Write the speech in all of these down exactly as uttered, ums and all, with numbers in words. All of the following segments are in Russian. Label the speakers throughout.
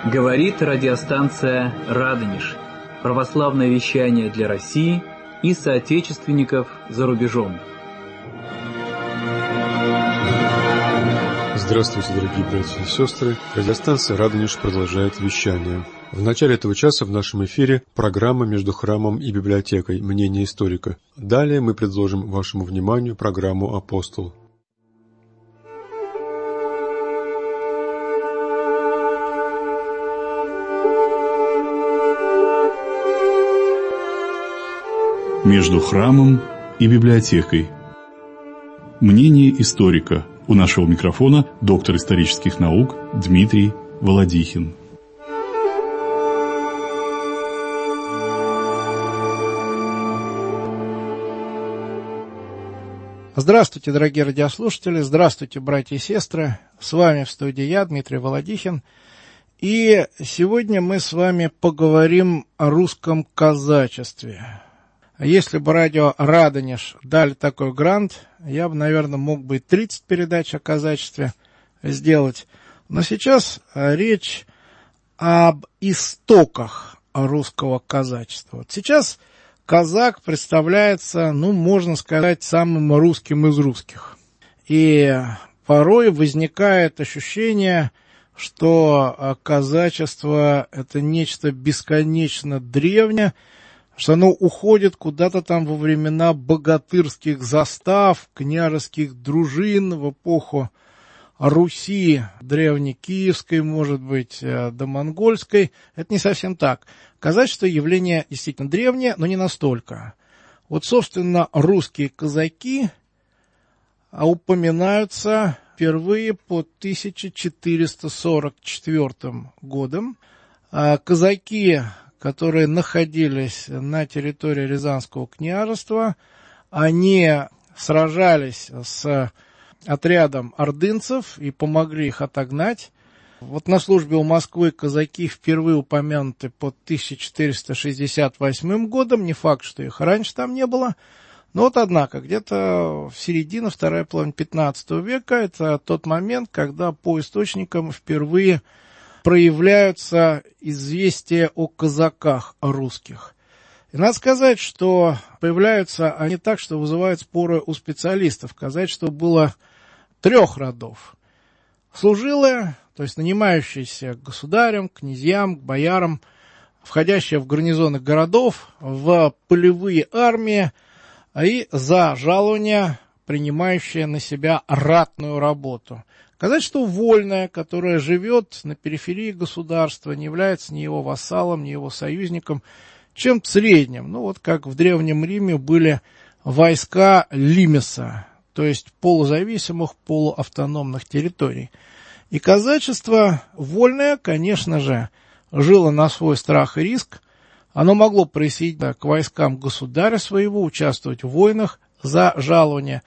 Speaker 1: Говорит радиостанция «Радонеж». Православное вещание для России и соотечественников за рубежом.
Speaker 2: Здравствуйте, дорогие братья и сестры. Радиостанция «Радонеж» продолжает вещание. В начале этого часа в нашем эфире программа «Между храмом и библиотекой. Мнение историка». Далее мы предложим вашему вниманию программу «Апостол».
Speaker 3: Между храмом и библиотекой. Мнение историка. У нашего микрофона доктор исторических наук Дмитрий Володихин.
Speaker 4: Здравствуйте, дорогие радиослушатели, здравствуйте, братья и сестры. С вами в студии я, Дмитрий Володихин. И сегодня мы с вами поговорим о русском казачестве. Если бы радио «Радонеж» дали такой грант, я бы, наверное, мог бы и тридцать передач о казачестве сделать. Но сейчас речь об истоках русского казачества. Вот сейчас казак представляется, ну, можно сказать, самым русским из русских. И порой возникает ощущение, что казачество – это нечто бесконечно древнее, что оно уходит куда-то там во времена богатырских застав, княжеских дружин, в эпоху Руси, древнекиевской, может быть, до монгольской. Это не совсем так. Казачество явление действительно древнее, но не настолько. Вот, собственно, русские казаки упоминаются впервые по тысяча четыреста сорок четвёртым годом. Казаки, которые находились на территории Рязанского княжества, они сражались с отрядом ордынцев и помогли их отогнать. Вот на службе у Москвы казаки впервые упомянуты под тысяча четыреста шестьдесят восьмым годом, не факт, что их раньше там не было. Но вот, однако, где-то в середине, вторая половина пятнадцатого века, это тот момент, когда по источникам впервые проявляются известия о казаках русских. И надо сказать, что появляются они так, что вызывают споры у специалистов. Казачество было трех родов. Служилое, то есть нанимающиеся к государям, князьям, к боярам, входящие в гарнизоны городов, в полевые армии и за жалование принимающие на себя ратную работу. Казачество вольное, которое живет на периферии государства, не является ни его вассалом, ни его союзником, чем-то средним. Ну вот как в Древнем Риме были войска лимеса, то есть полузависимых, полуавтономных территорий. И казачество вольное, конечно же, жило на свой страх и риск. Оно могло присоединиться к войскам государя своего, участвовать в войнах за жалование.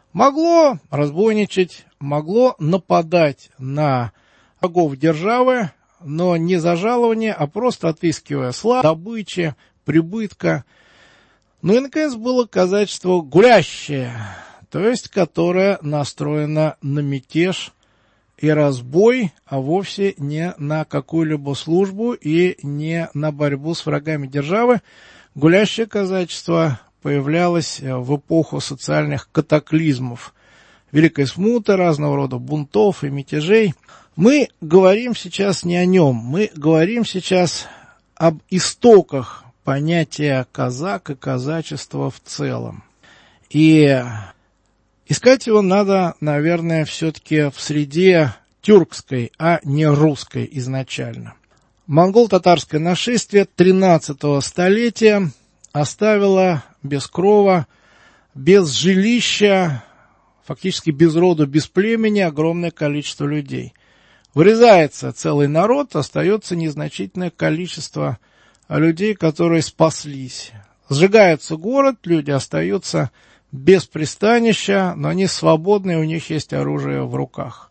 Speaker 4: Могло разбойничать, могло нападать на врагов державы, но не за жалование, а просто отыскивая славы, добычи, прибытка. Ну и, наконец, было казачество гулящее, то есть которое настроено на мятеж и разбой, а вовсе не на какую-либо службу и не на борьбу с врагами державы. Гулящее казачество появлялось в эпоху социальных катаклизмов, великой смуты, разного рода бунтов и мятежей. Мы говорим сейчас не о нем, мы говорим сейчас об истоках понятия казак и казачества в целом. И искать его надо, наверное, все-таки в среде тюркской, а не русской изначально. Монгол-татарское нашествие тринадцатого столетия оставило без крова, без жилища, фактически без рода, без племени огромное количество людей. Вырезается целый народ, остается незначительное количество людей, которые спаслись. Сжигается город, люди остаются без пристанища, но они свободны, у них есть оружие в руках.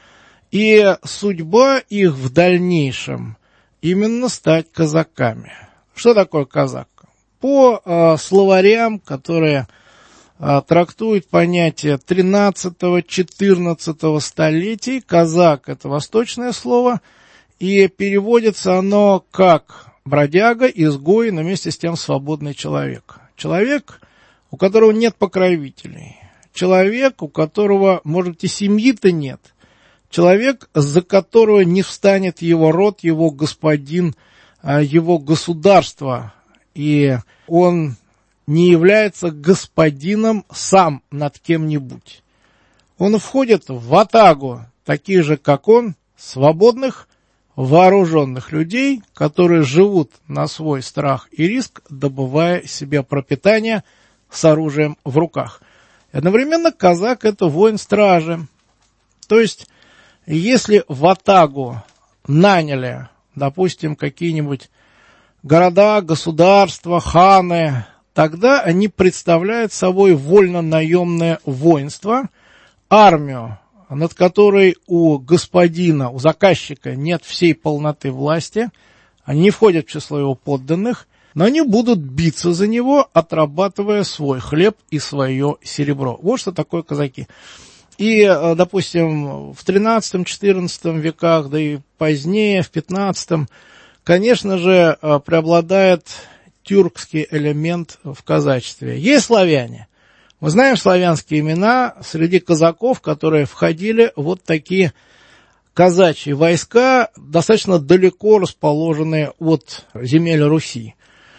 Speaker 4: И судьба их в дальнейшем именно стать казаками. Что такое казак? По э, словарям, которые э, трактуют понятие тринадцатого-четырнадцатого столетий, казак – это восточное слово, и переводится оно как бродяга, изгой, но вместе с тем свободный человек. Человек, у которого нет покровителей. Человек, у которого, может быть, и семьи-то нет. Человек, за которого не встанет его род, его господин, его государство. И он не является господином сам над кем-нибудь. Он входит в ватагу, таких же, как он, свободных, вооруженных людей, которые живут на свой страх и риск, добывая себе пропитание с оружием в руках. И одновременно казак – это воин стражи. То есть, если в ватагу наняли, допустим, какие-нибудь города, государства, ханы, тогда они представляют собой вольно-наемное воинство, армию, над которой у господина, у заказчика нет всей полноты власти, они не входят в число его подданных, но они будут биться за него, отрабатывая свой хлеб и свое серебро. Вот что такое казаки. И, допустим, в тринадцатом-четырнадцатом веках, да и позднее, в пятнадцатом, конечно же, преобладает тюркский элемент в казачестве. Есть славяне. Мы знаем славянские имена среди казаков, которые входили вот такие казачьи войска, достаточно далеко расположенные от земель Руси.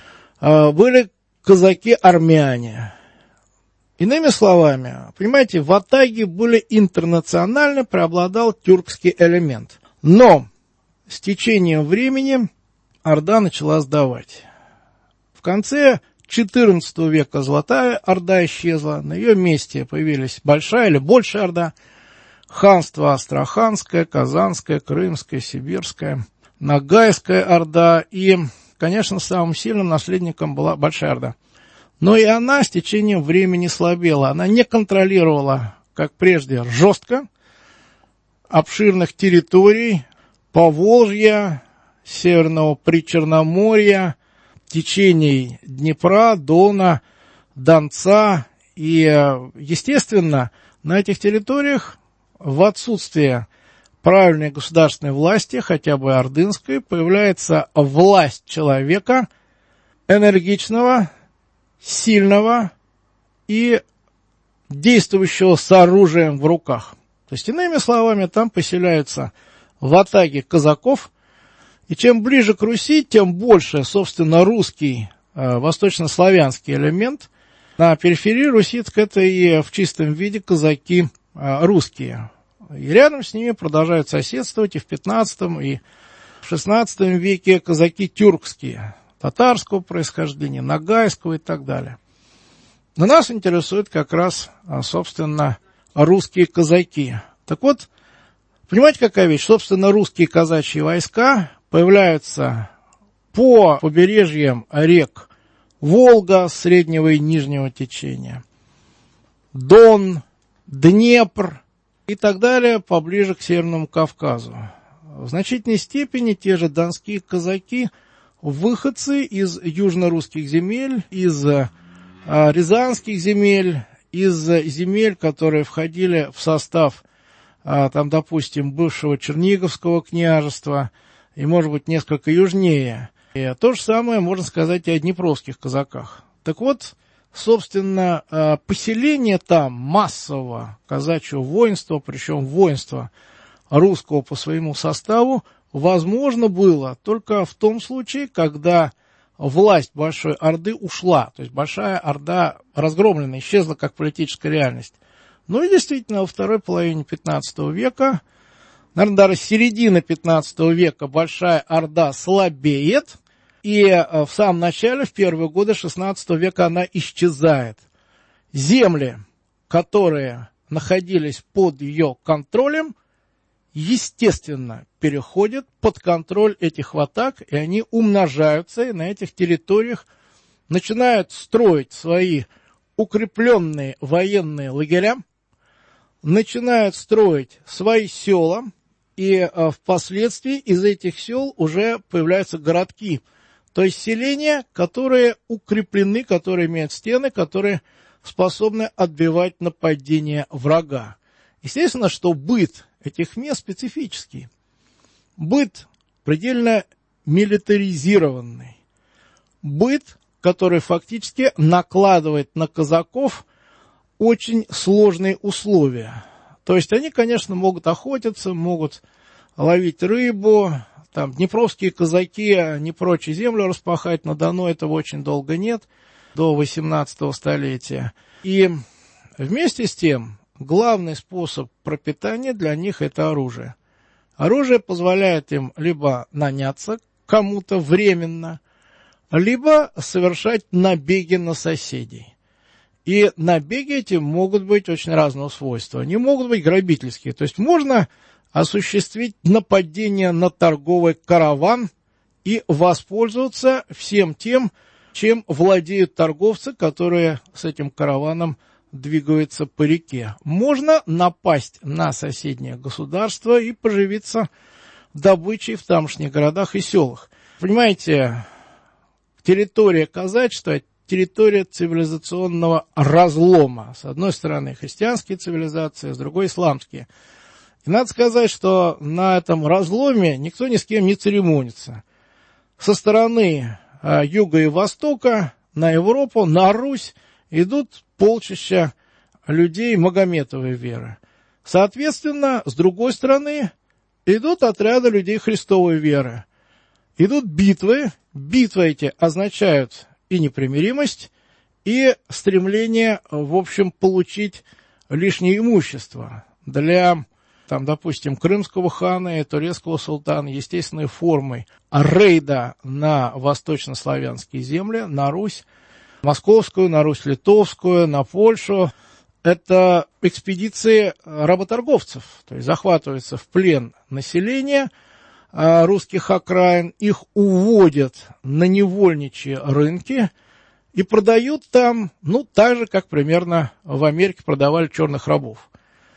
Speaker 4: Были казаки-армяне. Иными словами, понимаете, в ватаге были интернационально, преобладал тюркский элемент. Но с течением времени Орда начала сдавать. В конце четырнадцатого века Золотая Орда исчезла, на ее месте появились Большая или Большая Орда, ханство Астраханское, Казанское, Крымское, Сибирское, Ногайская Орда, и, конечно, самым сильным наследником была Большая Орда. Но и она с течением времени слабела, она не контролировала, как прежде, жестко обширных территорий Поволжья, Северного Причерноморья, течений Днепра, Дона, Донца. И, естественно, на этих территориях в отсутствие правильной государственной власти, хотя бы ордынской, появляется власть человека энергичного, сильного и действующего с оружием в руках. То есть, иными словами, там поселяются ватаги казаков. И чем ближе к Руси, тем больше, собственно, русский, э, восточнославянский элемент. На периферии Руси это и в чистом виде казаки э, русские. И рядом с ними продолжают соседствовать и в пятнадцатом, и в шестнадцатом веке казаки тюркские, татарского происхождения, ногайского и так далее. Но нас интересуют как раз, собственно, русские казаки. Так вот, понимаете, какая вещь? Собственно, русские казачьи войска появляются по побережьям рек Волга, среднего и нижнего течения, Дон, Днепр и так далее, поближе к Северному Кавказу. В значительной степени те же донские казаки – выходцы из южно-русских земель, из а, рязанских земель, из земель, которые входили в состав, а, там, допустим, бывшего Черниговского княжества, и, может быть, несколько южнее. И то же самое можно сказать и о днепровских казаках. Так вот, собственно, поселение там массового казачьего воинства, причем воинства русского по своему составу, возможно было только в том случае, когда власть Большой Орды ушла. То есть Большая Орда разгромлена, исчезла как политическая реальность. Ну и действительно, во второй половине пятнадцатого века, наверное, даже с середины пятнадцатого века Большая Орда слабеет, и в самом начале, в первые годы шестнадцатого века она исчезает. Земли, которые находились под ее контролем, естественно, переходят под контроль этих ватаг, и они умножаются, и на этих территориях начинают строить свои укрепленные военные лагеря, начинают строить свои села, и э, впоследствии из этих сел уже появляются городки, то есть селения, которые укреплены, которые имеют стены, которые способны отбивать нападения врага. Естественно, что быт этих мест специфический. Быт предельно милитаризированный быт, который фактически накладывает на казаков очень сложные условия. То есть они, конечно, могут охотиться, могут ловить рыбу, там днепровские казаки не прочь землю распахать, на Дону этого очень долго нет, до восемнадцатого столетия. И вместе с тем, главный способ пропитания для них – это оружие. Оружие позволяет им либо наняться кому-то временно, либо совершать набеги на соседей. И набеги эти могут быть очень разного свойства. Они могут быть грабительские. То есть можно осуществить нападение на торговый караван и воспользоваться всем тем, чем владеют торговцы, которые с этим караваном двигаются по реке. Можно напасть на соседнее государство и поживиться добычей в тамошних городах и селах. Понимаете, территория казачества – территория цивилизационного разлома. С одной стороны христианские цивилизации, с другой исламские. И надо сказать, что на этом разломе никто ни с кем не церемонится. Со стороны а, юга и востока на Европу, на Русь идут полчища людей Магометовой веры. Соответственно, с другой стороны идут отряды людей Христовой веры. Идут битвы. Битвы эти означают и непримиримость, и стремление, в общем, получить лишнее имущество. Для, там, допустим, крымского хана и турецкого султана естественной формой рейда на восточнославянские земли, на Русь Московскую, на Русь Литовскую, на Польшу, это экспедиции работорговцев, то есть захватывается в плен население русских окраин, их уводят на невольничьи рынки и продают там, ну, так же, как примерно в Америке продавали черных рабов.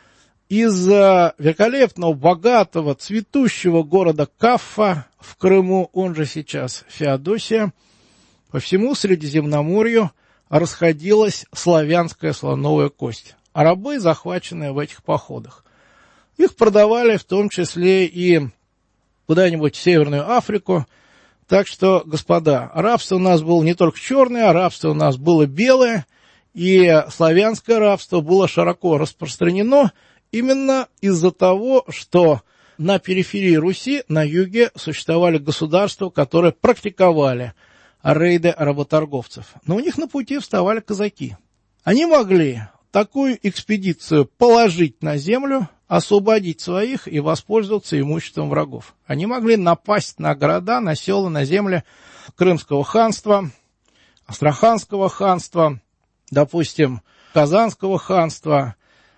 Speaker 4: Из великолепного, богатого, цветущего города Каффа в Крыму, он же сейчас Феодосия, по всему Средиземноморью расходилась славянская слоновая кость, а рабы, захваченные в этих походах. Их продавали в том числе и куда-нибудь в Северную Африку. Так что, господа, рабство у нас было не только черное, рабство у нас было белое, и славянское рабство было широко распространено именно из-за того, что на периферии Руси, на юге, существовали государства, которые практиковали рейды работорговцев. Но у них на пути вставали казаки. Они могли такую экспедицию положить на землю, освободить своих и воспользоваться имуществом врагов. Они могли напасть на города, на села, на земли Крымского ханства, Астраханского ханства, допустим, Казанского ханства,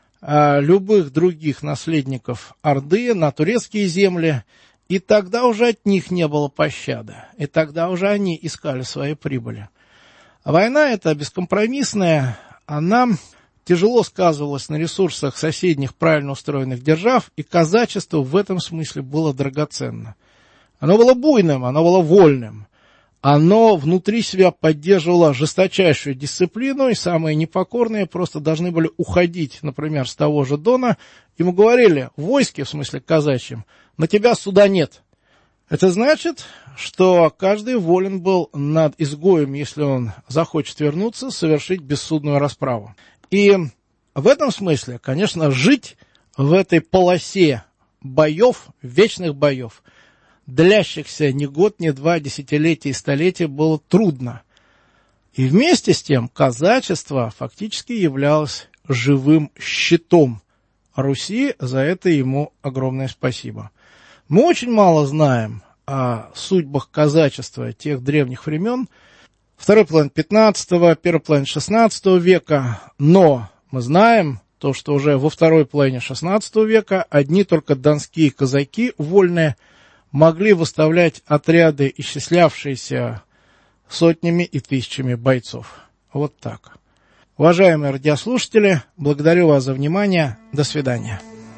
Speaker 4: любых других наследников Орды, на турецкие земли, и тогда уже от них не было пощады, и тогда уже они искали свои прибыли. Война эта бескомпромиссная, она тяжело сказывалась на ресурсах соседних правильно устроенных держав, и казачество в этом смысле было драгоценно. Оно было буйным, оно было вольным. Оно внутри себя поддерживало жесточайшую дисциплину, и самые непокорные просто должны были уходить, например, с того же Дона. Ему говорили, в войске, в смысле казачьем, на тебя суда нет. Это значит, что каждый волен был над изгоем, если он захочет вернуться, совершить бессудную расправу. И в этом смысле, конечно, жить в этой полосе боев, вечных боев, длящихся ни год, ни два, десятилетия и столетия, было трудно. И вместе с тем казачество фактически являлось живым щитом Руси, за это ему огромное спасибо. Мы очень мало знаем о судьбах казачества тех древних времен, второй половины пятнадцатого, первой половины шестнадцатого века, но мы знаем то, что уже во второй половине шестнадцатого века одни только донские казаки вольные могли выставлять отряды, исчислявшиеся сотнями и тысячами бойцов. Вот так. Уважаемые радиослушатели, благодарю вас за внимание. До свидания.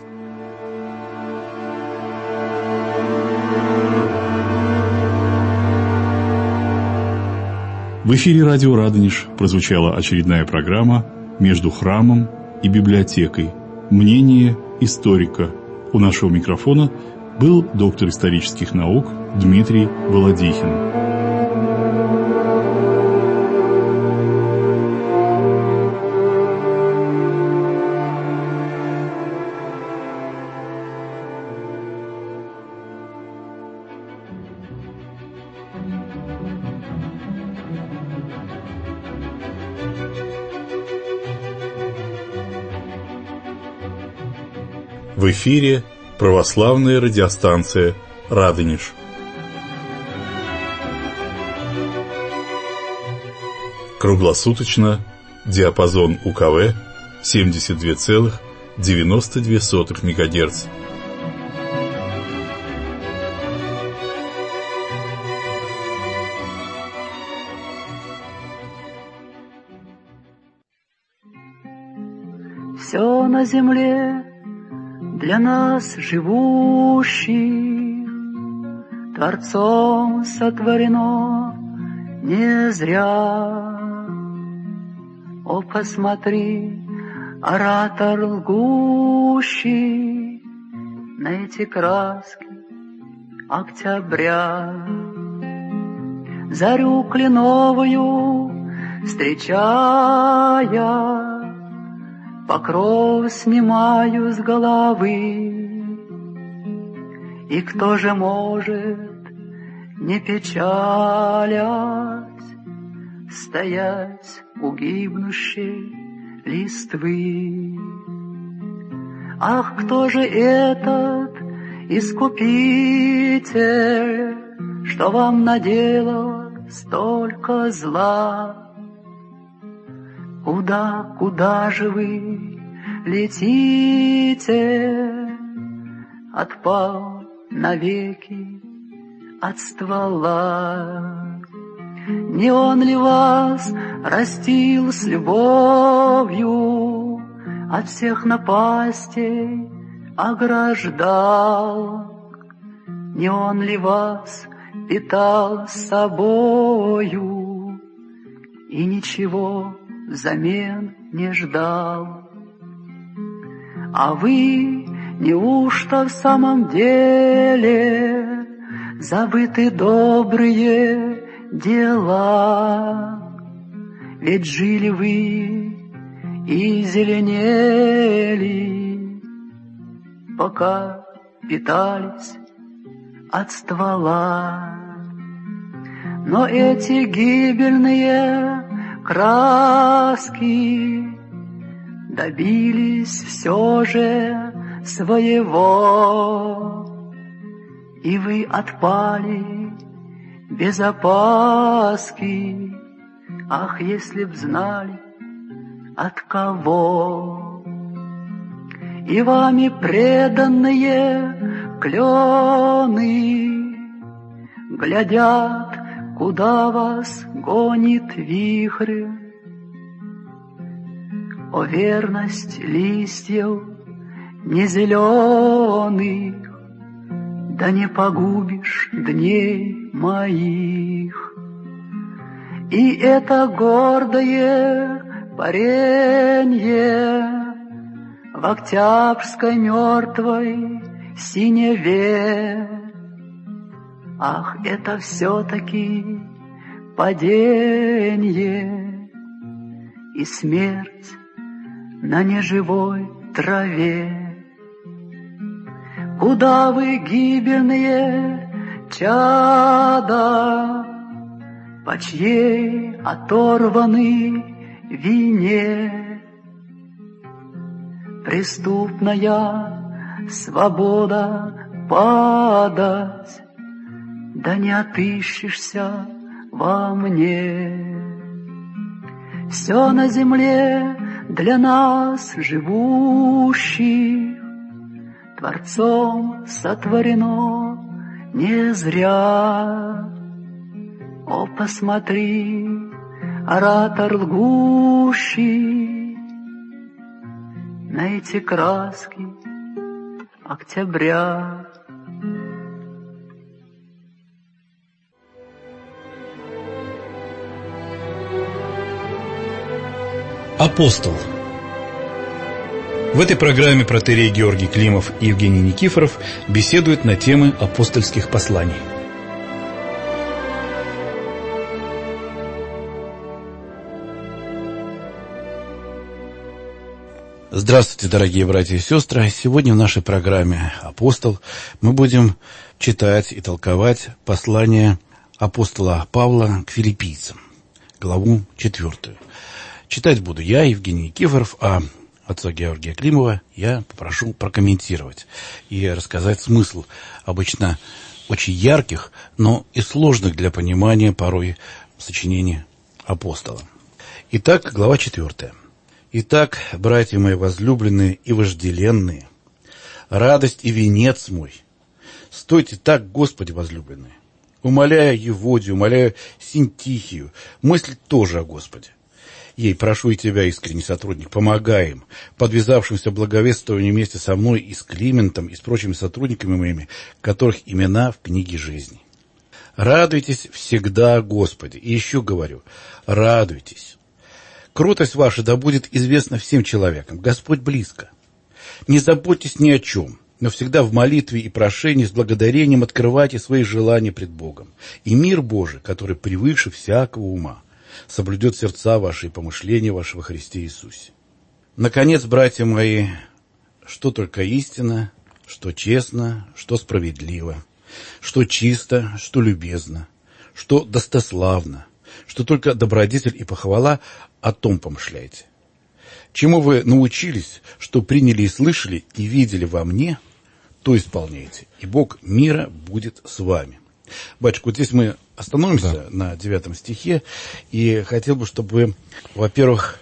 Speaker 3: В эфире радио «Радонеж» прозвучала очередная программа «Между храмом и библиотекой. Мнение историка». У нашего микрофона был доктор исторических наук Дмитрий Володихин. В эфире православная радиостанция «Радонеж». Круглосуточно диапазон У Ка В семьдесят два целых девяносто две сотых мегагерц.
Speaker 5: Все на земле для нас живущих Творцом сотворено не зря. О, посмотри, оратор лгущий на эти краски октября. Зарю кленовую встречая, покров снимаю с головы. И кто же может, не печалясь, стоять у гибнущей листвы? Ах, кто же этот искупитель, что вам наделал столько зла? Куда, куда же вы летите? Отпал навеки от ствола. Не он ли вас растил с любовью, от всех напастей ограждал? Не он ли вас питал с собою и ничего взамен не ждал? А вы неужто в самом деле забыты добрые дела? Ведь жили вы и зеленели, пока питались от ствола. Но эти гибельные краски добились все же своего, и вы отпали без опаски. Ах, если б знали, от кого. И вами преданные клены глядят, куда вас гонит вихрь. О, верность листьев не зеленых, да не погубишь дней моих. И это гордое паренье в октябрьской мертвой синеве. Ах, это все-таки паденье и смерть на неживой траве. Куда вы, гибельные чада, по чьей оторваны вине? Преступная свобода падать, да не отыщешься во мне. Все на земле для нас живущих Творцом сотворено не зря. О, посмотри, оратор лгущий на эти краски октября.
Speaker 6: Апостол. В этой программе протоиерей Георгий Климов и Евгений Никифоров беседуют на темы апостольских посланий.
Speaker 7: Здравствуйте, дорогие братья и сестры. Сегодня в нашей программе «Апостол» мы будем читать и толковать послание апостола Павла к филиппийцам, главу четвертую. Читать буду я, Евгений Никифоров, а отца Георгия Климова я попрошу прокомментировать и рассказать смысл обычно очень ярких, но и сложных для понимания порой сочинений апостола. Итак, глава четвертая. «Итак, братья мои возлюбленные и вожделенные, радость и венец мой, стойте так, Господи возлюбленные, умоляя Еводию, умоляя Синтихию, мыслить тоже о Господе. Ей прошу и тебя, искренний сотрудник, помогай им, подвязавшимся благовествованию вместе со мной и с Климентом, и с прочими сотрудниками моими, которых имена в книге жизни. Радуйтесь всегда о Господе». И еще говорю, радуйтесь. Кротость ваша да будет известна всем человекам. Господь близко. Не заботьтесь ни о чем, но всегда в молитве и прошении с благодарением открывайте свои желания пред Богом. И мир Божий, который превыше всякого ума, соблюдет сердца ваши и помышления ваши во Христе Иисусе. Наконец, братья мои, что только истина, что честно, что справедливо, что чисто, что любезно, что достославно, что только добродетель и похвала, о том помышляйте. Чему вы научились, что приняли и слышали, и видели во мне, то исполняйте, и Бог мира будет с вами. Батюшка, вот здесь мы остановимся да. на девятом стихе, и хотел бы, чтобы вы, во-первых,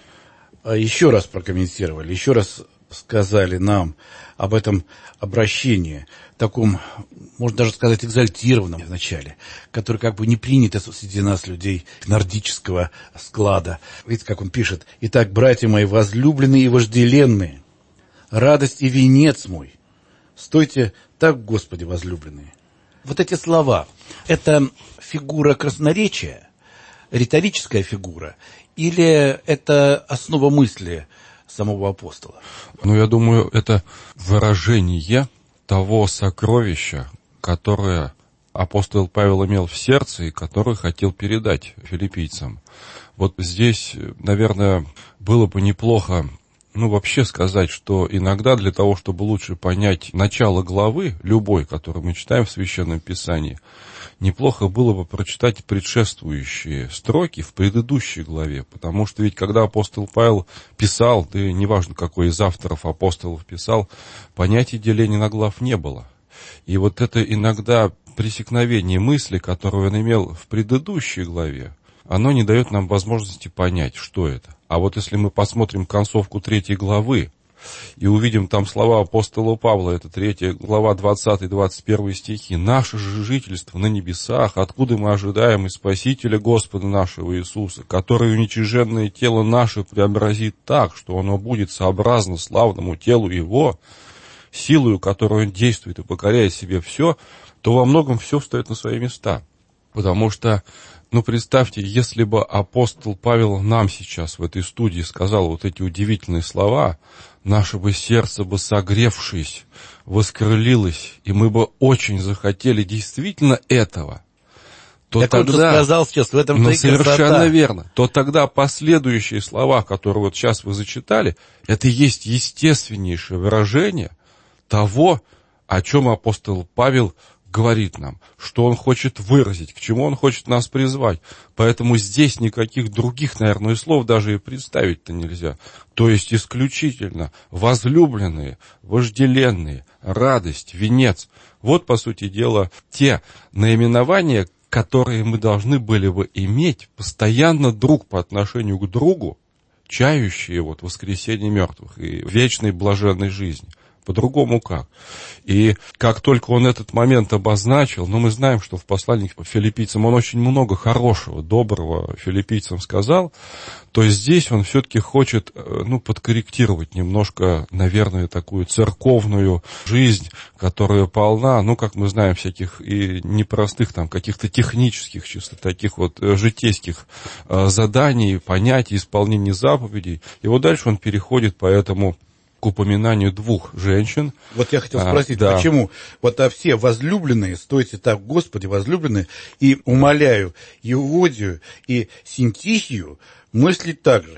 Speaker 7: еще раз прокомментировали, еще раз сказали нам об этом обращении, таком, можно даже сказать, экзальтированном в начале, который как бы не принято среди нас, людей нордического склада. Видите, как он пишет: «Итак, братья мои возлюбленные и вожделенные, радость и венец мой, стойте так, Господи возлюбленные». Вот эти слова – это фигура красноречия, риторическая фигура, или это основа мысли самого апостола?
Speaker 8: Ну, я думаю, это выражение того сокровища, которое апостол Павел имел в сердце и которое хотел передать филиппийцам. Вот здесь, наверное, было бы неплохо, ну, вообще сказать, что иногда для того, чтобы лучше понять начало главы, любой, которую мы читаем в Священном Писании, неплохо было бы прочитать предшествующие строки в предыдущей главе, потому что ведь когда апостол Павел писал, да и неважно, какой из авторов апостолов писал, понятия деления на глав не было. И вот это иногда пресекновение мысли, которую он имел в предыдущей главе, оно не дает нам возможности понять, что это. А вот если мы посмотрим концовку третьей главы, и увидим там слова апостола Павла, это третья глава, двадцатый-двадцать первый стихи. «Наше же жительство на небесах, откуда мы ожидаем и Спасителя Господа нашего Иисуса, который уничиженное тело наше преобразит так, что оно будет сообразно славному телу Его, силою, которую Он действует и покоряет себе все», то во многом все встает на свои места. Потому что, ну, представьте, если бы апостол Павел нам сейчас в этой студии сказал вот эти удивительные слова, наше бы сердце бы, согревшись, воскрылилось, и мы бы очень захотели действительно этого, то
Speaker 7: так
Speaker 8: тогда...
Speaker 7: он сказал сейчас, в этом
Speaker 8: ну,
Speaker 7: и
Speaker 8: совершенно
Speaker 7: красота.
Speaker 8: Верно. То тогда последующие слова, которые вот сейчас вы зачитали, это и есть естественнейшее выражение того, о чем апостол Павел говорит нам, что он хочет выразить, к чему он хочет нас призвать. Поэтому здесь никаких других, наверное, слов даже и представить-то нельзя. То есть исключительно возлюбленные, вожделенные, радость, венец. Вот, по сути дела, те наименования, которые мы должны были бы иметь постоянно друг по отношению к другу, чающие вот воскресение мертвых и вечной блаженной жизни. По-другому как? И как только он этот момент обозначил, ну, мы знаем, что в послании к филиппийцам он очень много хорошего, доброго филиппийцам сказал, то здесь он все-таки хочет, ну, подкорректировать немножко, наверное, такую церковную жизнь, которая полна, ну, как мы знаем, всяких и непростых там каких-то технических, чисто таких вот житейских заданий, понятий, исполнения заповедей. И вот дальше он переходит поэтому к упоминанию двух женщин.
Speaker 7: Вот я хотел спросить,
Speaker 8: а, да.
Speaker 7: почему вот а все возлюбленные, стойте так, Господи, возлюбленные, и умоляю Еводию и Синтихию мыслить так же.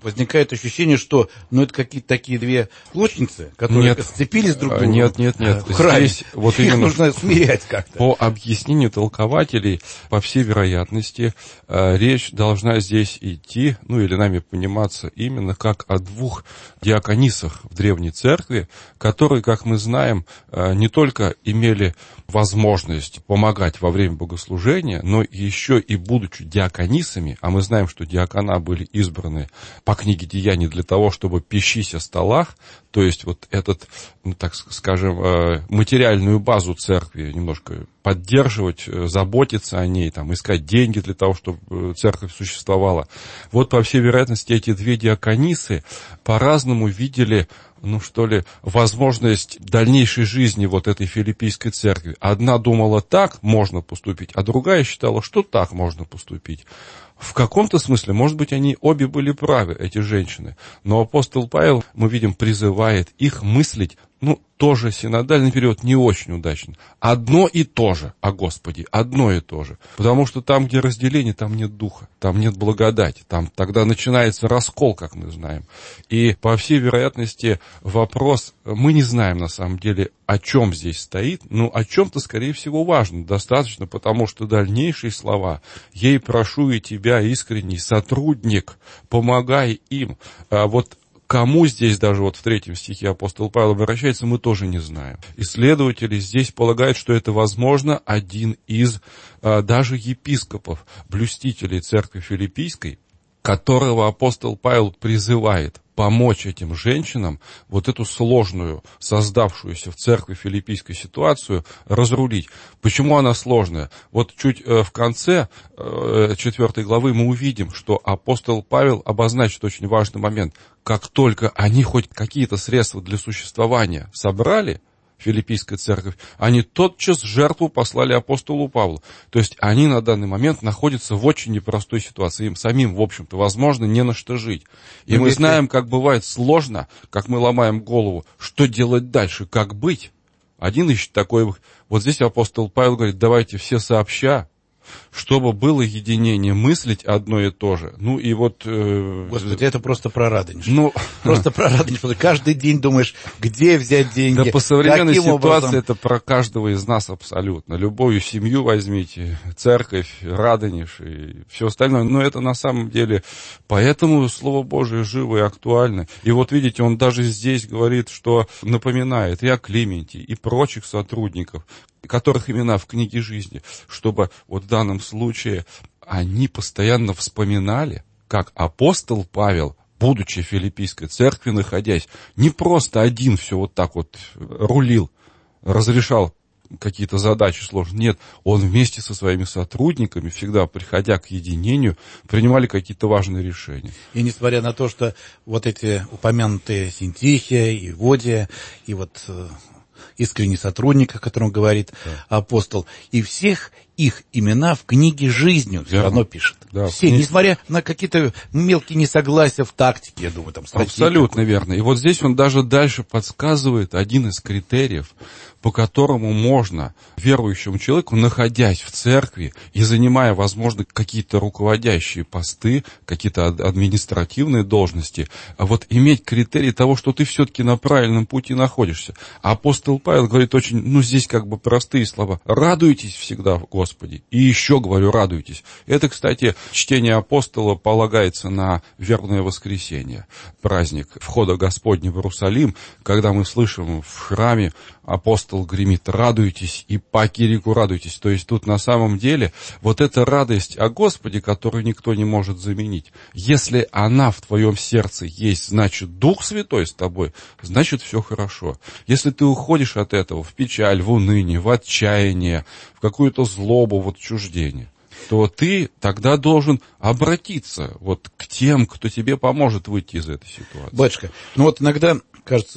Speaker 7: возникает ощущение, что ну, это какие-то такие две лучницы, которые
Speaker 8: нет,
Speaker 7: сцепились друг к другу.
Speaker 8: Нет, нет, нет.
Speaker 7: В храме.
Speaker 8: Здесь вот
Speaker 7: Их
Speaker 8: именно
Speaker 7: нужно смирять как-то.
Speaker 8: По объяснению толкователей, по всей вероятности, речь должна здесь идти, ну или нами пониматься, именно как о двух диаконисах в Древней Церкви, которые, как мы знаем, не только имели возможность помогать во время богослужения, но еще и будучи диаконисами, а мы знаем, что диакона были избраны по книге Деяний для того, чтобы пищись о столах, то есть вот этот, ну, так скажем, материальную базу церкви немножко поддерживать, заботиться о ней, там, искать деньги для того, чтобы церковь существовала. Вот, по всей вероятности, эти две диаконисы по-разному видели, ну, что ли, возможность дальнейшей жизни вот этой филиппийской церкви. Одна думала, так можно поступить, а другая считала, что так можно поступить. В каком-то смысле, может быть, они обе были правы, эти женщины. Но апостол Павел, мы видим, призывает их мыслить, ну, тоже синодальный период не очень удачно. Одно и то же о Господе, одно и то же. Потому что там, где разделение, там нет духа, там нет благодати, там тогда начинается раскол, как мы знаем. И, по всей вероятности, вопрос, мы не знаем, на самом деле, о чем здесь стоит, но о чем-то, скорее всего, важно, достаточно, потому что дальнейшие слова «Ей прошу и тебя, искренний сотрудник, помогай им», а вот кому здесь даже вот в третьем стихе апостол Павел обращается, мы тоже не знаем. Исследователи здесь полагают, что это, возможно, один из а, даже епископов, блюстителей церкви филиппийской, которого апостол Павел призывает помочь этим женщинам вот эту сложную, создавшуюся в церкви филиппийской ситуацию разрулить. Почему она сложная? Вот чуть в конце четвертой главы мы увидим, что апостол Павел обозначит очень важный момент. Как только они хоть какие-то средства для существования собрали, филиппийская церковь, они тотчас жертву послали апостолу Павлу. То есть они на данный момент находятся в очень непростой ситуации. Им самим, в общем-то, возможно, не на что жить. И мы знаем, как бывает сложно, как мы ломаем голову, что делать дальше, как быть. Один ищет такой. Вот здесь апостол Павел говорит, давайте все сообща, чтобы было единение, мыслить одно и то же. Ну и вот... Э,
Speaker 7: Господи, это просто про радость.
Speaker 8: Ну,
Speaker 7: просто про радость. Каждый день думаешь, где взять деньги.
Speaker 8: Да по современной ситуации
Speaker 7: образом?
Speaker 8: Это про каждого из нас абсолютно. Любую семью возьмите, церковь, Радонеж и все остальное. Но это на самом деле... Поэтому Слово Божие живо и актуально. И вот видите, он даже здесь говорит, что напоминает и о Клименте, и прочих сотрудников, которых имена в книге жизни, чтобы вот в данном случае они постоянно вспоминали, как апостол Павел, будучи в филиппийской церкви находясь, не просто один все вот так вот рулил, разрешал какие-то задачи сложные. Нет, он вместе со своими сотрудниками, всегда приходя к единению, принимали какие-то важные решения.
Speaker 7: И несмотря на то, что вот эти упомянутые Синтихия и Водия, и вот... искренний сотрудник, о котором говорит да. апостол, и всех их имена в книге жизни он все равно пишет.
Speaker 8: Да,
Speaker 7: все, книге... несмотря на какие-то мелкие несогласия в тактике, я думаю, там статьи.
Speaker 8: Абсолютно верно. И вот здесь он даже дальше подсказывает один из критериев, по которому можно верующему человеку, находясь в церкви и занимая, возможно, какие-то руководящие посты, какие-то административные должности, вот иметь критерий того, что ты все-таки на правильном пути находишься. А апостол Павел говорит очень, ну, здесь как бы простые слова. Радуйтесь всегда, Господи. И еще, говорю, радуйтесь. Это, кстати, чтение апостола полагается на вербное воскресенье, праздник входа Господня в Иерусалим, когда мы слышим в храме апостол гремит «радуйтесь» и по Кирику радуйтесь. То есть тут на самом деле вот эта радость о Господе, которую никто не может заменить, если она в твоем сердце есть, значит Дух Святой с тобой, значит все хорошо. Если ты уходишь от этого в печаль, в уныние, в отчаяние, в какую-то злобу, в отчуждение, то ты тогда должен обратиться вот к тем, кто тебе поможет выйти из этой ситуации.
Speaker 7: Батюшка, ну вот иногда кажется...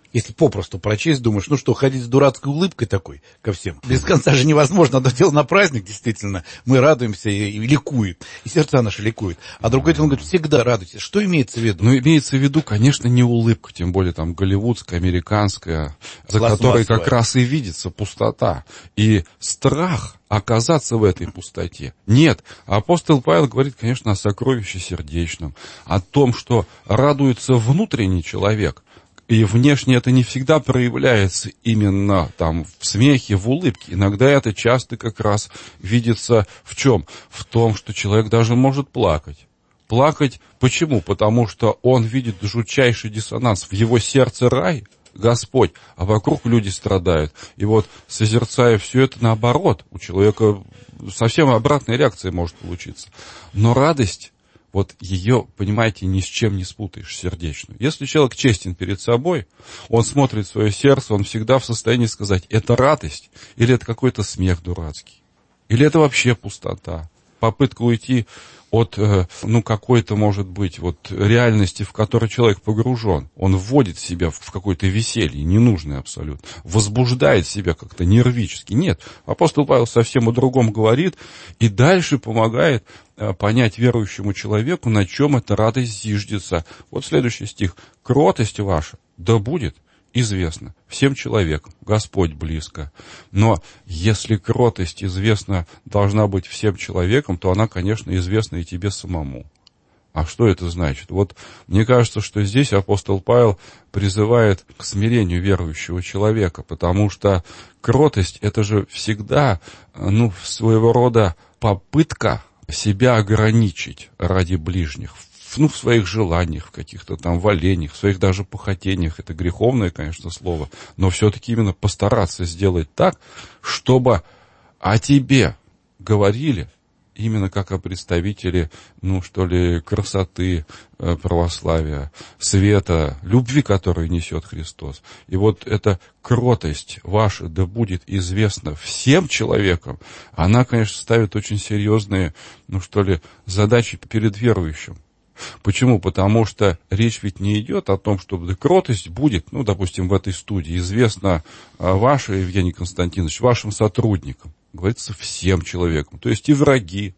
Speaker 7: Если попросту прочесть, думаешь, ну что, ходить с дурацкой улыбкой такой ко всем? Без конца же невозможно. Одно дело на праздник, действительно, мы радуемся и, и ликуем, и сердца наши ликуют. А другое дело, он говорит, всегда радуйтесь. Что имеется в виду?
Speaker 8: Ну, имеется в виду, конечно, не улыбка, тем более там голливудская, американская, за которой как раз и видится пустота. И страх оказаться в этой пустоте. Нет, апостол Павел говорит, конечно, о сокровище сердечном, о том, что радуется внутренний человек. И внешне это не всегда проявляется именно там в смехе, в улыбке. Иногда это часто как раз видится в чем? В том, что человек даже может плакать. Плакать почему? Потому что он видит жутчайший диссонанс. В его сердце рай, Господь, а вокруг люди страдают. И вот, созерцая все это, наоборот, у человека совсем обратная реакция может получиться. Но радость, вот ее, понимаете, ни с чем не спутаешь, сердечную. Если человек честен перед собой, он смотрит в свое сердце, он всегда в состоянии сказать, это радость, или это какой-то смех дурацкий, или это вообще пустота. Попытка уйти от, ну, какой-то, может быть, вот реальности, в которой человек погружен. Он вводит себя в какое-то веселье, ненужное абсолютно, возбуждает себя как-то нервически. Нет, апостол Павел совсем о другом говорит и дальше помогает понять верующему человеку, на чем эта радость зиждется. Вот следующий стих. «Кротость ваша да будет известно всем человекам, Господь близко». Но если кротость известна должна быть всем человекам, то она, конечно, известна и тебе самому. А что это значит? Вот мне кажется, что здесь апостол Павел призывает к смирению верующего человека, потому что кротость — это же всегда, ну, своего рода попытка себя ограничить ради ближних, ну, в своих желаниях, в каких-то там валениях, в своих даже похотениях. Это греховное, конечно, слово, но все-таки именно постараться сделать так, чтобы о тебе говорили именно как о представителе, ну, что ли, красоты, православия, света, любви, которую несет Христос. И вот эта кротость ваша да будет известна всем человекам, она, конечно, ставит очень серьезные, ну, что ли, задачи перед верующим. Почему? Потому что речь ведь не идет о том, чтобы кротость будет, ну, допустим, в этой студии известна ваша, Евгений Константинович, вашим сотрудникам. Говорится, всем человекам. То есть и враги,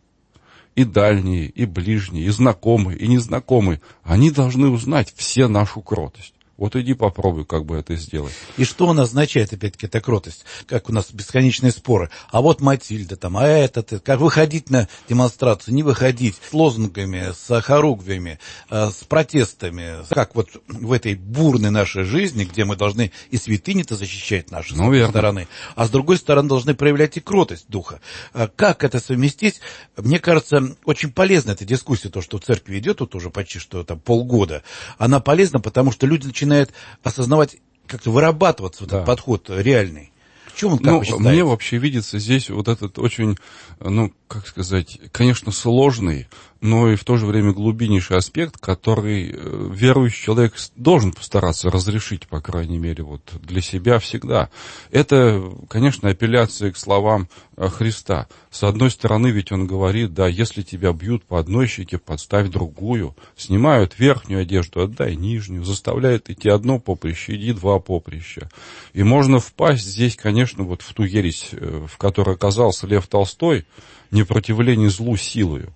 Speaker 8: и дальние, и ближние, и знакомые, и незнакомые. Они должны узнать все нашу кротость. Вот иди попробуй, как бы это сделать.
Speaker 7: И что он означает, опять-таки, эта кротость? Как у нас бесконечные споры. А вот Матильда там, а этот, как выходить на демонстрацию, не выходить, с лозунгами, с хоругвями, с протестами. Как вот в этой бурной нашей жизни, где мы должны и святыни-то защищать наши, с одной стороны, а с другой стороны должны проявлять и кротость духа. Как это совместить? Мне кажется, очень полезна эта дискуссия, то, что в церкви идет, тут уже почти что там полгода. Она полезна, потому что люди начинают начинает осознавать, как-то вырабатываться вот да. этот подход реальный. В чем он, как
Speaker 8: ну,
Speaker 7: вы считаете?
Speaker 8: Мне вообще видится здесь вот этот очень, ну, как сказать, конечно, сложный, но и в то же время глубиннейший аспект, который верующий человек должен постараться разрешить, по крайней мере, вот для себя всегда. Это, конечно, апелляция к словам Христа. С одной стороны, ведь он говорит, да, если тебя бьют по одной щеке, подставь другую, снимают верхнюю одежду, отдай нижнюю, заставляют идти одно поприще, иди два поприща. И можно впасть здесь, конечно, вот в ту ересь, в которой оказался Лев Толстой, непротивление злу силою.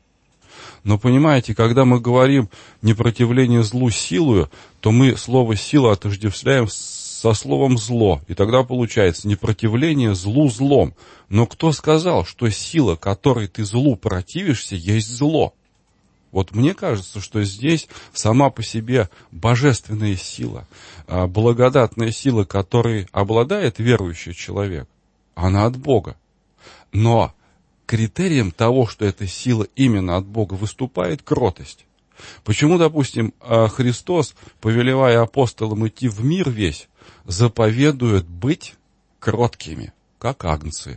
Speaker 8: Но понимаете, когда мы говорим непротивление злу силою, то мы слово «сила» отождествляем со словом «зло». И тогда получается непротивление злу злом. Но кто сказал, что сила, которой ты злу противишься, есть зло? Вот мне кажется, что здесь сама по себе божественная сила, благодатная сила, которой обладает верующий человек, она от Бога. Но критерием того, что эта сила именно от Бога, выступает кротость. Почему, допустим, Христос, повелевая апостолам идти в мир весь, заповедует быть кроткими, как агнцы,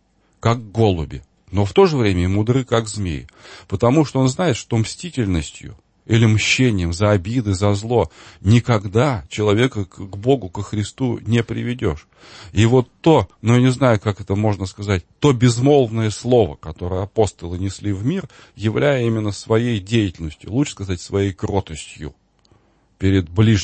Speaker 8: как голуби, но в то же время и мудры, как змеи, потому что он знает, что мстительностью или мщением за обиды, за зло никогда человека к Богу, ко Христу не приведешь. И вот то, ну я не знаю, как это можно сказать, то безмолвное слово, которое апостолы несли в мир, являя именно своей деятельностью, лучше сказать, своей кротостью перед ближними,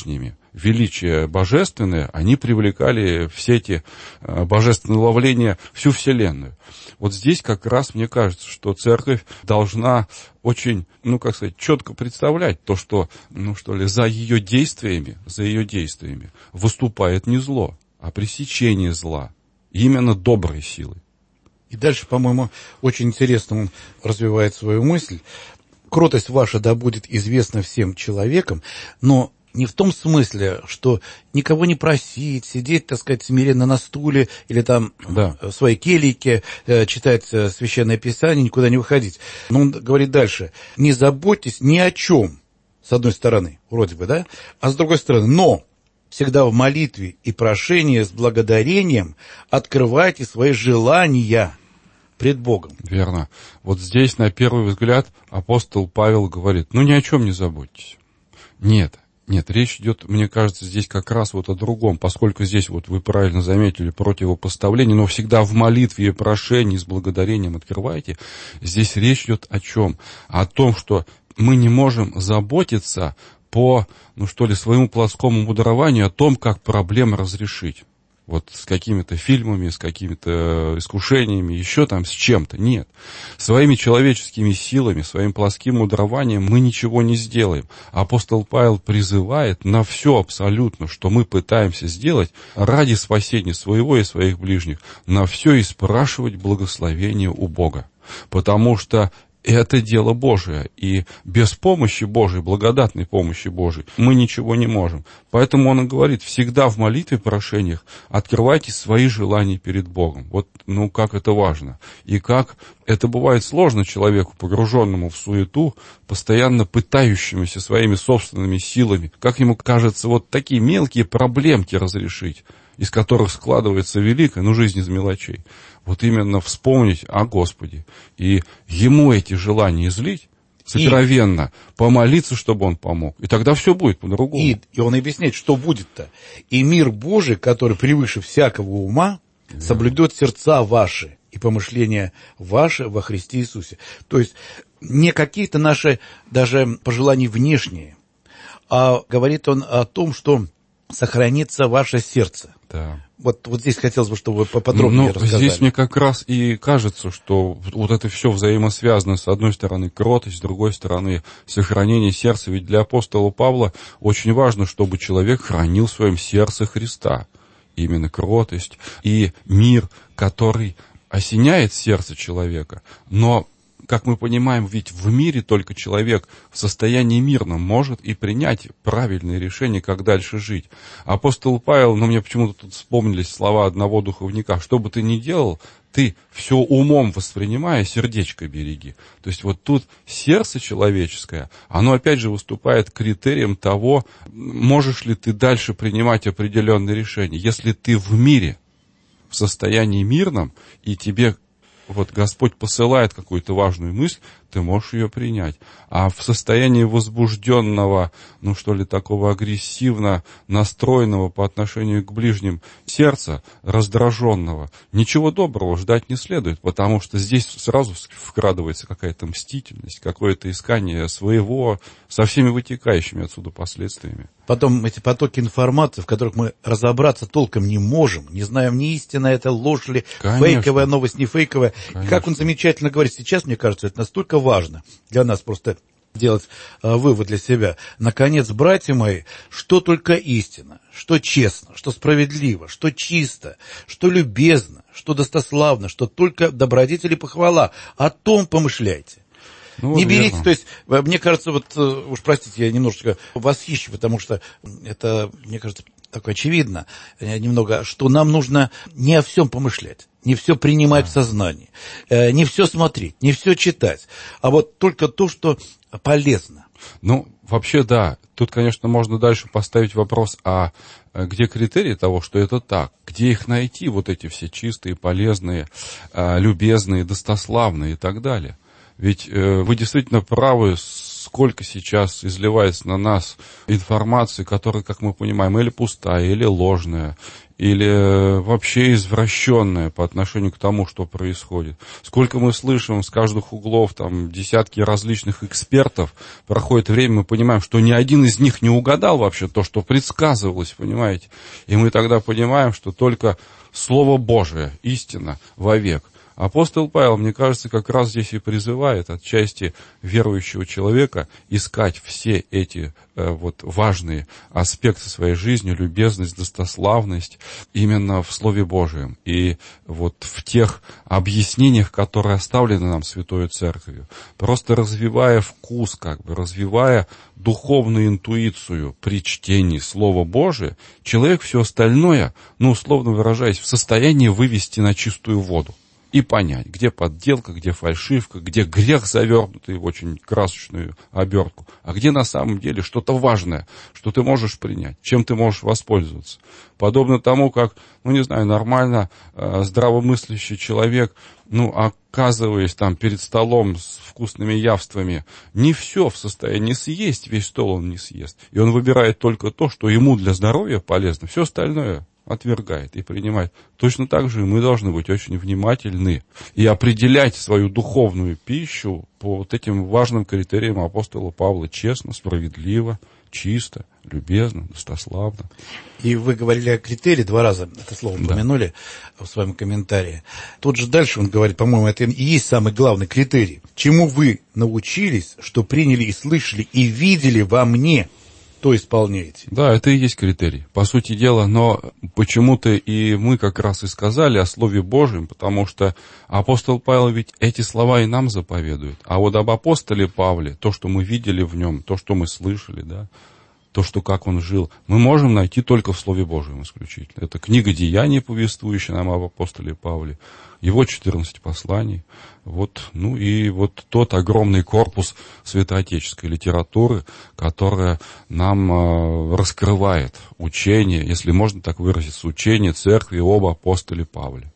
Speaker 8: величие божественное, они привлекали все эти божественные уловления, всю Вселенную. Вот здесь как раз мне кажется, что церковь должна очень, ну, как сказать, четко представлять то, что, ну, что ли, за ее действиями, за ее действиями выступает не зло, а пресечение зла, именно доброй силой.
Speaker 7: И дальше, по-моему, очень интересно он развивает свою мысль. Кротость ваша да будет известна всем человекам, но не в том смысле, что никого не просить, сидеть, так сказать, смиренно на стуле или там
Speaker 8: да.
Speaker 7: в своей келье, читать Священное Писание, никуда не выходить. Но он говорит дальше: не заботьтесь ни о чем, с одной стороны, вроде бы, да, а с другой стороны, но всегда в молитве и прошении с благодарением открывайте свои желания пред Богом.
Speaker 8: Верно. Вот здесь, на первый взгляд, апостол Павел говорит: ну, ни о чем не заботьтесь. Нет. Нет, речь идет, мне кажется, здесь как раз вот о другом, поскольку здесь, вот вы правильно заметили, противопоставление, но всегда в молитве и прошении с благодарением открывайте. Здесь речь идет о чем? О том, что мы не можем заботиться по, ну что ли, своему плотскому мудрованию о том, как проблемы разрешить. Вот с какими-то фильмами, с какими-то искушениями, еще там с чем-то. Нет. Своими человеческими силами, своим плоским мудрованием мы ничего не сделаем. Апостол Павел призывает на все абсолютно, что мы пытаемся сделать ради спасения своего и своих ближних, на все и спрашивать благословение у Бога. Потому что это дело Божие, и без помощи Божией, благодатной помощи Божией, мы ничего не можем. Поэтому он и говорит: всегда в молитве и прошениях открывайте свои желания перед Богом. Вот, ну, как это важно. И как это бывает сложно человеку, погруженному в суету, постоянно пытающемуся своими собственными силами, как ему кажется, вот такие мелкие проблемки разрешить, из которых складывается великая, ну, жизнь из мелочей. Вот именно вспомнить о Господе и Ему эти желания излить, сокровенно, и помолиться, чтобы Он помог. И тогда все будет по-другому.
Speaker 7: И, и он объясняет, что будет-то. И мир Божий, который превыше всякого ума, да, соблюдет сердца ваши и помышления ваши во Христе Иисусе. То есть не какие-то наши даже пожелания внешние, а говорит он о том, что сохранится ваше сердце.
Speaker 8: Да.
Speaker 7: Вот, вот здесь хотелось бы, чтобы вы поподробнее
Speaker 8: ну,
Speaker 7: рассказали.
Speaker 8: Здесь мне как раз и кажется, что вот это все взаимосвязано. С одной стороны кротость, с другой стороны сохранение сердца. Ведь для апостола Павла очень важно, чтобы человек хранил в своем сердце Христа. Именно кротость и мир, который осеняет сердце человека. Но, как мы понимаем, ведь в мире только человек в состоянии мирном может и принять правильные решения, как дальше жить. Апостол Павел, ну, мне почему-то тут вспомнились слова одного духовника: что бы ты ни делал, ты все умом воспринимая, сердечко береги. То есть вот тут сердце человеческое, оно опять же выступает критерием того, можешь ли ты дальше принимать определенные решения. Если ты в мире, в состоянии мирном, и тебе вот Господь посылает какую-то важную мысль, ты можешь ее принять. А в состоянии возбужденного, ну что ли, такого агрессивно настроенного по отношению к ближним сердца, раздраженного, ничего доброго ждать не следует, потому что здесь сразу вкрадывается какая-то мстительность, какое-то искание своего, со всеми вытекающими отсюда последствиями.
Speaker 7: Потом эти потоки информации, в которых мы разобраться толком не можем, не знаем, ни истина это, ложь ли,
Speaker 8: Конечно.
Speaker 7: Фейковая новость, не фейковая.
Speaker 8: Конечно.
Speaker 7: Как он замечательно говорит, сейчас, мне кажется, это настолько важно для нас просто делать э, вывод для себя. Наконец, братья мои, что только истина, что честно, что справедливо, что чисто, что любезно, что достославно, что только добродетель и похвала, о том помышляйте. Ну, не берите, верно. То есть, мне кажется, вот, уж простите, я немножечко восхищу, потому что это, мне кажется, такое очевидно немного, что нам нужно не о всем помышлять, не все принимать да. в сознании, не все смотреть, не все читать, а вот только то, что полезно.
Speaker 8: Ну, вообще, да. Тут, конечно, можно дальше поставить вопрос, а где критерии того, что это так? Где их найти, вот эти все чистые, полезные, любезные, достославные и так далее? Ведь э, вы действительно правы, сколько сейчас изливается на нас информации, которая, как мы понимаем, или пустая, или ложная, или вообще извращенное по отношению к тому, что происходит. Сколько мы слышим с каждых углов, там, десятки различных экспертов, проходит время, мы понимаем, что ни один из них не угадал вообще то, что предсказывалось, понимаете? И мы тогда понимаем, что только Слово Божие, истина вовек. Апостол Павел, мне кажется, как раз здесь и призывает отчасти верующего человека искать все эти э, вот важные аспекты своей жизни, любезность, достославность, именно в Слове Божьем и вот в тех объяснениях, которые оставлены нам Святой Церковью. Просто развивая вкус, как бы развивая духовную интуицию при чтении Слова Божия, человек все остальное, ну, условно выражаясь, в состоянии вывести на чистую воду. И понять, где подделка, где фальшивка, где грех, завернутый в очень красочную обертку, а где на самом деле что-то важное, что ты можешь принять, чем ты можешь воспользоваться. Подобно тому, как, ну не знаю, нормально э, здравомыслящий человек, ну, оказываясь там перед столом с вкусными явствами, не все в состоянии съесть, весь стол он не съест. И он выбирает только то, что ему для здоровья полезно, все остальное отвергает и принимает. Точно так же и мы должны быть очень внимательны и определять свою духовную пищу по вот этим важным критериям апостола Павла: честно, справедливо, чисто, любезно, достославно.
Speaker 7: И вы говорили о критерии, два раза это слово упомянули, да, в своем комментарии. Тут же дальше он говорит, по-моему, это и есть самый главный критерий. Чему вы научились, что приняли и слышали, и видели во мне, то исполняете.
Speaker 8: Да, это и есть критерий, по сути дела, но почему-то и мы как раз и сказали о Слове Божьем, потому что апостол Павел ведь эти слова и нам заповедует. А вот об апостоле Павле, то, что мы видели в нем, то, что мы слышали, да, то, что как он жил, мы можем найти только в Слове Божьем исключительно. Это книга Деяний, повествующая нам об апостоле Павле, его четырнадцать посланий, вот, ну и вот тот огромный корпус святоотеческой литературы, которая нам э, раскрывает учение, если можно так выразиться, учение церкви об апостоле Павле.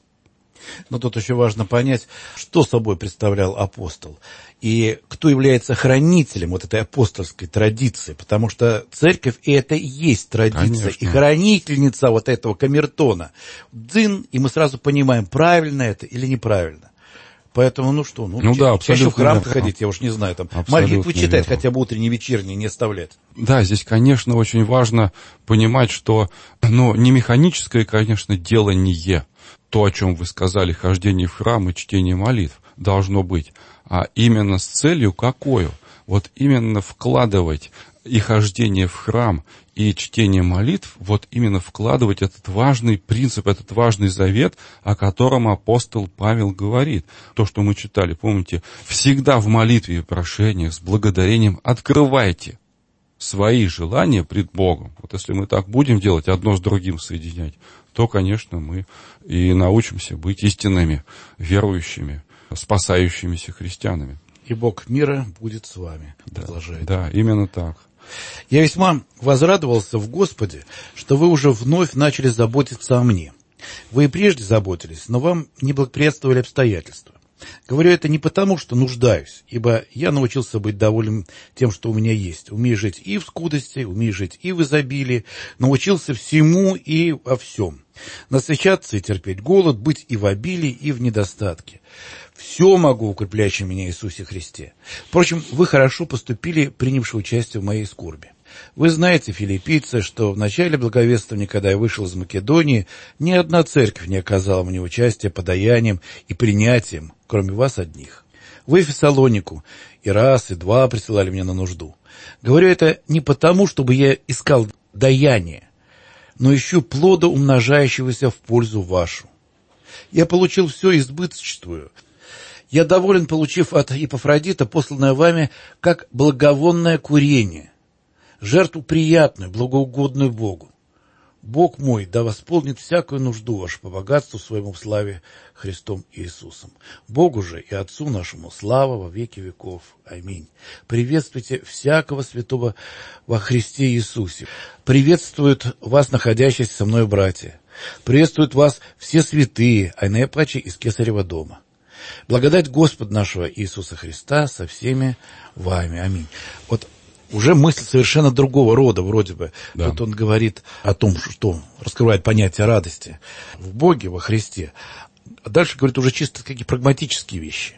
Speaker 7: Но тут еще важно понять, что собой представлял апостол и кто является хранителем вот этой апостольской традиции, потому что церковь и это и есть традиция, конечно, и хранительница вот этого камертона. Дзын, и мы сразу понимаем, правильно это или неправильно. Поэтому, ну что, ну,
Speaker 8: ну да,
Speaker 7: чаще в храм ходить, я уж не знаю, там молитвы читать, хотя бы утренние, вечерние, не оставлять.
Speaker 8: Да, здесь, конечно, очень важно понимать, что, ну, не механическое, конечно, делание, то, о чем вы сказали, хождение в храм и чтение молитв, должно быть, а именно с целью какую? Вот именно вкладывать и хождение в храм, и чтение молитв, вот именно вкладывать этот важный принцип, этот важный завет, о котором апостол Павел говорит. То, что мы читали, помните, всегда в молитве и прошениях с благодарением открывайте свои желания пред Богом. Вот если мы так будем делать, одно с другим соединять, то, конечно, мы и научимся быть истинными, верующими, спасающимися христианами.
Speaker 7: И Бог мира будет с вами,
Speaker 8: да,
Speaker 7: продолжает.
Speaker 8: Да, именно так.
Speaker 7: Я весьма возрадовался в Господе, что вы уже вновь начали заботиться о мне. Вы и прежде заботились, но вам не благоприятствовали обстоятельства. Говорю это не потому, что нуждаюсь, ибо я научился быть доволен тем, что у меня есть. Умею жить и в скудости, умею жить и в изобилии, научился всему и во всем. Насыщаться и терпеть голод, быть и в обилии, и в недостатке. Все могу, укрепляющий меня Иисусе Христе. Впрочем, вы хорошо поступили, принявши участие в моей скорби. Вы знаете, филиппийцы, что в начале благовествования, когда я вышел из Македонии, ни одна церковь не оказала мне участия подаянием и принятием, кроме вас одних. Вы в Фессалонику и раз, и два присылали меня на нужду. Говорю это не потому, чтобы я искал даяние, но ищу плода, умножающегося в пользу вашу. Я получил все, избыточествую. Я доволен, получив от Епафродита, посланное вами, как благовонное курение, жертву приятную, благоугодную Богу. Бог мой да восполнит всякую нужду вашу по богатству своему в славе Христом Иисусом. Богу же и Отцу нашему слава во веки веков. Аминь. Приветствуйте всякого святого во Христе Иисусе. Приветствуют вас находящиеся со мной братья. Приветствуют вас все святые, а наипаче из Кесарева дома. Благодать Господа нашего Иисуса Христа со всеми вами. Аминь. Вот уже мысль совершенно другого рода, вроде бы.
Speaker 8: Да.
Speaker 7: Вот он говорит о том, что раскрывает понятие радости в Боге, во Христе. А дальше говорит уже чисто какие прагматические вещи.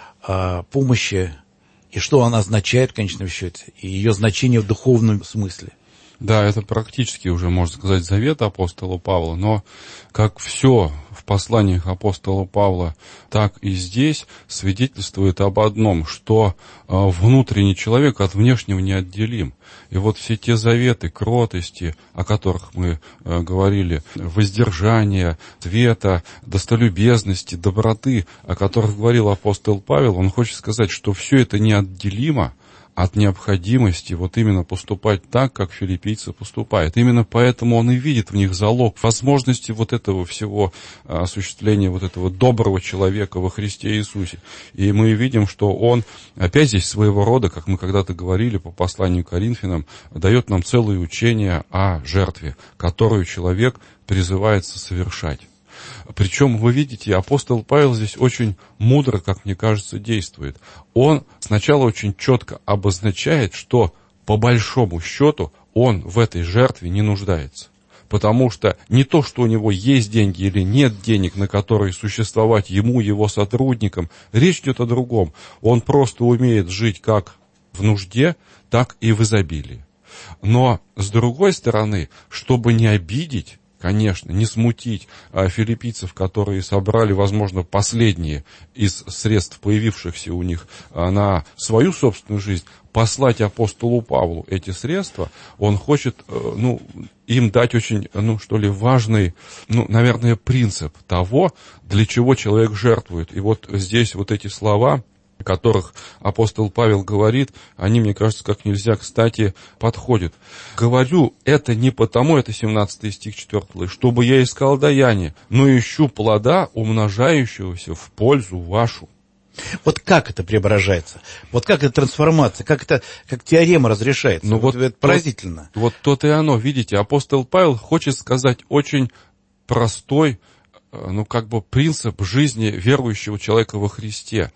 Speaker 7: О помощи, и что она означает в конечном счете, и ее значение в духовном смысле.
Speaker 8: Да, это практически уже, можно сказать, завет апостола Павла, но как все в посланиях апостола Павла, так и здесь свидетельствует об одном, что внутренний человек от внешнего неотделим. И вот все те заветы кротости, о которых мы говорили, воздержания, света, достолюбезности, доброты, о которых говорил апостол Павел, он хочет сказать, что все это неотделимо от необходимости вот именно поступать так, как филиппийцы поступают. Именно поэтому он и видит в них залог возможности вот этого всего осуществления вот этого доброго человека во Христе Иисусе. И мы видим, что он опять здесь своего рода, как мы когда-то говорили по посланию к Коринфянам, дает нам целое учение о жертве, которую человек призывается совершать. Причем, вы видите, апостол Павел здесь очень мудро, как мне кажется, действует. Он сначала очень четко обозначает, что по большому счету он в этой жертве не нуждается. Потому что не то, что у него есть деньги или нет денег, на которые существовать ему, его сотрудникам, речь идет о другом. Он просто умеет жить как в нужде, так и в изобилии. Но, с другой стороны, чтобы не обидеть, конечно, не смутить а, филиппийцев, которые собрали, возможно, последние из средств, появившихся у них а, на свою собственную жизнь, послать апостолу Павлу эти средства, он хочет, а, ну, им дать очень, ну, что ли, важный, ну, наверное, принцип того, для чего человек жертвует. И вот здесь вот эти слова, о которых апостол Павел говорит, они, мне кажется, как нельзя кстати подходят. Говорю это не потому, это семнадцатый стих четвёртый, чтобы я искал даяние, но ищу плода, умножающегося в пользу вашу.
Speaker 7: Вот как это преображается? Вот как эта трансформация? Как это, как теорема разрешается?
Speaker 8: Ну
Speaker 7: вот,
Speaker 8: вот
Speaker 7: это поразительно.
Speaker 8: Вот, вот то-то и оно, видите, апостол Павел хочет сказать очень простой, ну, как бы принцип жизни верующего человека во Христе.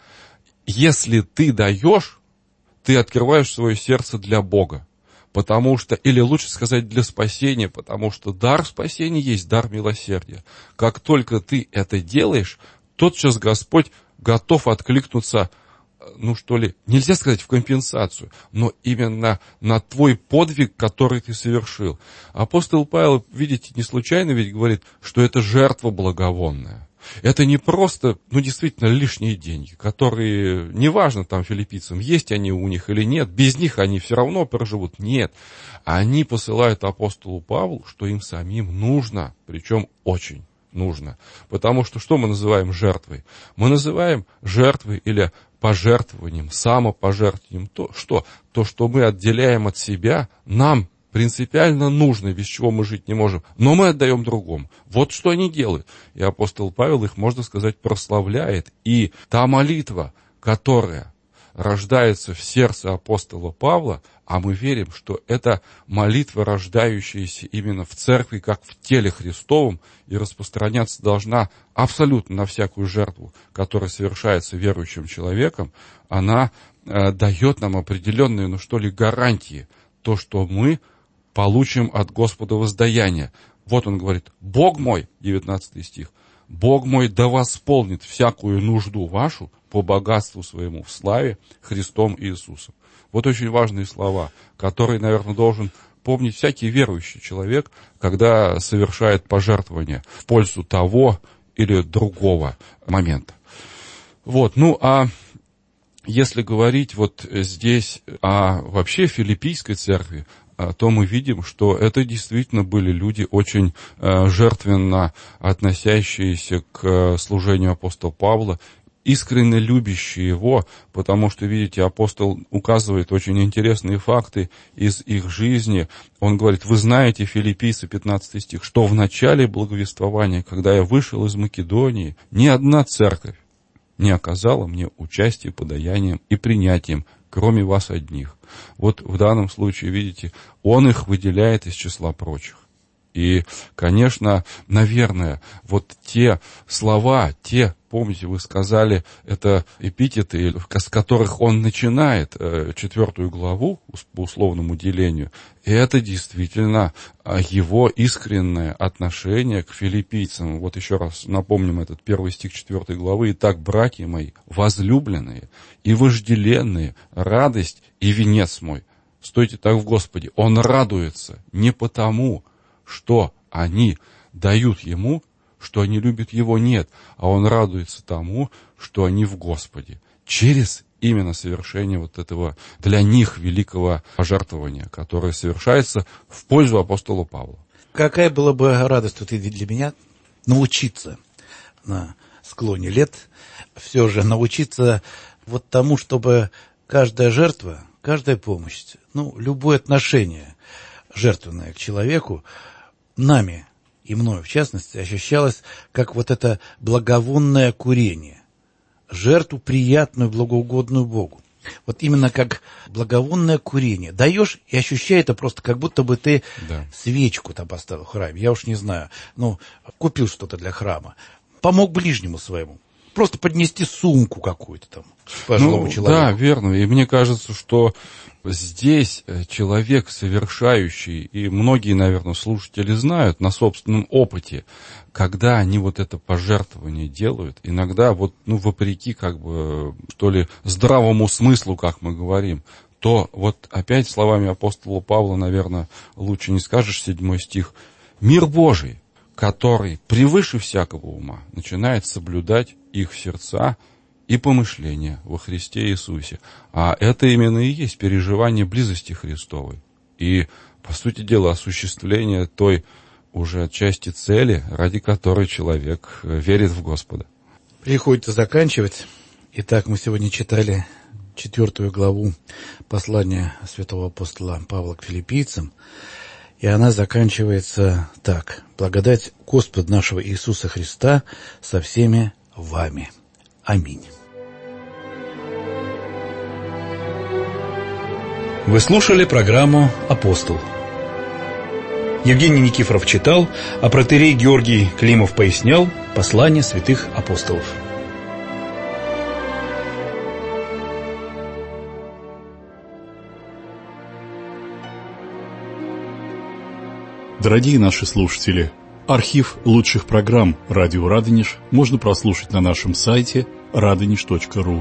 Speaker 8: Если ты даешь, ты открываешь свое сердце для Бога. Потому что, или лучше сказать, для спасения, потому что дар спасения есть дар милосердия. Как только ты это делаешь, тотчас Господь готов откликнуться, ну что ли, нельзя сказать в компенсацию, но именно на твой подвиг, который ты совершил. Апостол Павел, видите, не случайно ведь говорит, что это жертва благовонная. Это не просто, ну, действительно, лишние деньги, которые, неважно там филиппийцам, есть они у них или нет, без них они все равно проживут. Нет. Они посылают апостолу Павлу, что им самим нужно, причем очень нужно. Потому что что мы называем жертвой? Мы называем жертвой или пожертвованием, самопожертвованием. То, что? То, что мы отделяем от себя, нам принципиально нужно, без чего мы жить не можем, но мы отдаем другому. Вот что они делают. И апостол Павел их, можно сказать, прославляет. И та молитва, которая рождается в сердце апостола Павла, а мы верим, что это молитва, рождающаяся именно в церкви, как в теле Христовом, и распространяться должна абсолютно на всякую жертву, которая совершается верующим человеком, она э, дает нам определенные, ну что ли, гарантии, то, что мы получим от Господа воздаяние. Вот он говорит, Бог мой, девятнадцатый стих, Бог мой да восполнит всякую нужду вашу по богатству своему в славе Христом Иисусом. Вот очень важные слова, которые, наверное, должен помнить всякий верующий человек, когда совершает пожертвование в пользу того или другого момента. Вот, ну а если говорить вот здесь о вообще филиппийской церкви, то мы видим, что это действительно были люди очень жертвенно относящиеся к служению апостола Павла, искренне любящие его, потому что, видите, апостол указывает очень интересные факты из их жизни. Он говорит, вы знаете, филиппийцы, пятнадцатый стих, что в начале благовествования, когда я вышел из Македонии, ни одна церковь не оказала мне участия подаянием и принятием, кроме вас одних. Вот в данном случае, видите, он их выделяет из числа прочих. И, конечно, наверное, вот те слова, те помните, вы сказали, это эпитеты, с которых он начинает четвертую главу по условному делению. И это действительно его искреннее отношение к филиппийцам. Вот еще раз напомним этот первый стих четвертой главы. «Итак, братья мои, возлюбленные и вожделенные, радость и венец мой, стойте так в Господе». Он радуется не потому, что они дают ему, что они любят его, нет, а он радуется тому, что они в Господе, через именно совершение вот этого для них великого пожертвования, которое совершается в пользу апостола Павла.
Speaker 7: Какая была бы радость вот для меня научиться на склоне лет, все же научиться вот тому, чтобы каждая жертва, каждая помощь, ну, любое отношение жертвенное к человеку нами, и мною, в частности, ощущалось, как вот это благовонное курение, жертву приятную, благоугодную Богу. Вот именно как благовонное курение. Даешь и ощущаешь это просто, как будто бы ты да. свечку там поставил в храме. Я уж не знаю, ну, купил что-то для храма, помог ближнему своему. Просто поднести сумку какую-то там пожилому ну, человеку. Да,
Speaker 8: верно. И мне кажется, что здесь человек совершающий, и многие, наверное, слушатели знают на собственном опыте, когда они вот это пожертвование делают, иногда вот, ну, вопреки, как бы, что ли, здравому смыслу, как мы говорим, то вот опять словами апостола Павла, наверное, лучше не скажешь, седьмой стих, «Мир Божий, который превыше всякого ума начинает соблюдать их сердца и помышления во Христе Иисусе». А это именно и есть переживание близости Христовой. И, по сути дела, осуществление той уже отчасти цели, ради которой человек верит в Господа.
Speaker 7: Приходится заканчивать. Итак, мы сегодня читали четвертую главу послания святого апостола Павла к филиппийцам. И она заканчивается так. «Благодать Господа нашего Иисуса Христа со всеми вами. Аминь».
Speaker 6: Вы слушали программу «Апостол». Евгений Никифоров читал, а протоиерей Георгий Климов пояснял послание святых апостолов.
Speaker 3: Дорогие наши слушатели, архив лучших программ «Радио Радонеж» можно прослушать на нашем сайте радонеж точка ру.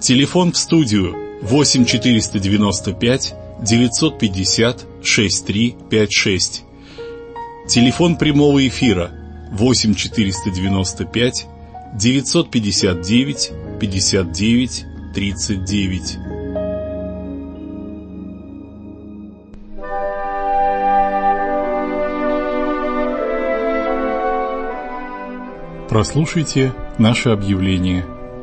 Speaker 3: Телефон в студию восемь четыреста девяносто пять девятьсот пятьдесят шестьдесят три пятьдесят шесть. Телефон прямого эфира восемь четыреста девяносто пять девятьсот пятьдесят девять пятьдесят девять тридцать девять. Прослушайте наше объявление.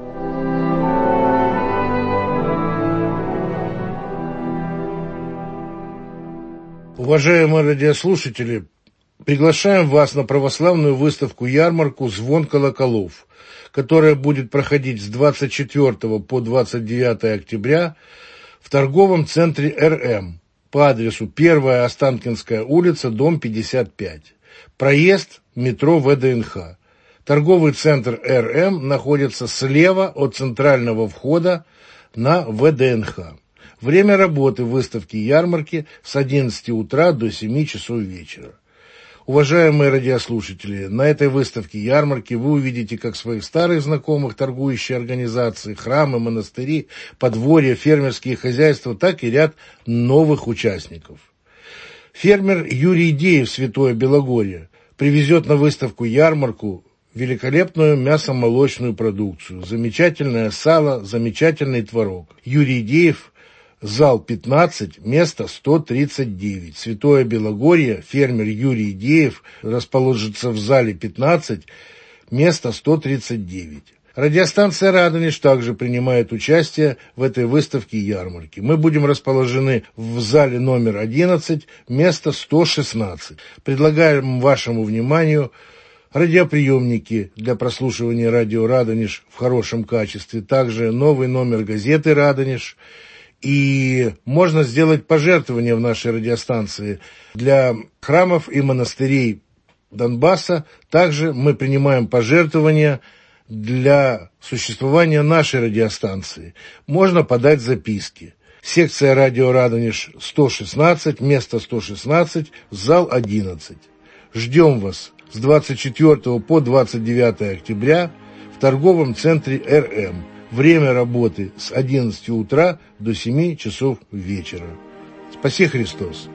Speaker 9: Уважаемые радиослушатели, приглашаем вас на православную выставку-ярмарку «Звон колоколов», которая будет проходить с двадцать четвёртого по двадцать девятое октября в торговом центре эр эм по адресу первая Останкинская улица, дом пятьдесят пять. Проезд метро вэ дэ эн ха. Торговый центр эр эм находится слева от центрального входа на вэ дэ эн ха. Время работы выставки-ярмарки с одиннадцати утра до семи часов вечера. Уважаемые радиослушатели, на этой выставке-ярмарке вы увидите как своих старых знакомых торгующие организации, храмы, монастыри, подворья, фермерские хозяйства, так и ряд новых участников. Фермер Юрий Деев, Святое Белогорье, привезет на выставку-ярмарку великолепную мясомолочную продукцию, замечательное сало, замечательный творог. Юрий Деев, зал пятнадцать, место сто тридцать девять. Святое Белогорье, фермер Юрий Деев расположится в зале пятнадцать, место сто тридцать девять. Радиостанция «Радонеж» также принимает участие в этой выставке-ярмарке. Мы будем расположены в зале номер одиннадцать, место сто шестнадцать. Предлагаем вашему вниманию радиоприемники для прослушивания радио «Радонеж» в хорошем качестве, также новый номер газеты «Радонеж». И можно сделать пожертвования в нашей радиостанции для храмов и монастырей Донбасса. Также мы принимаем пожертвования для существования нашей радиостанции. Можно подать записки. Секция радио «Радонеж» сто шестнадцать, место сто шестнадцать, зал одиннадцать. Ждем вас с двадцать четвёртого по двадцать девятое октября в торговом центре эр эм. Время работы с одиннадцати утра до семи часов вечера. Спаси Христос!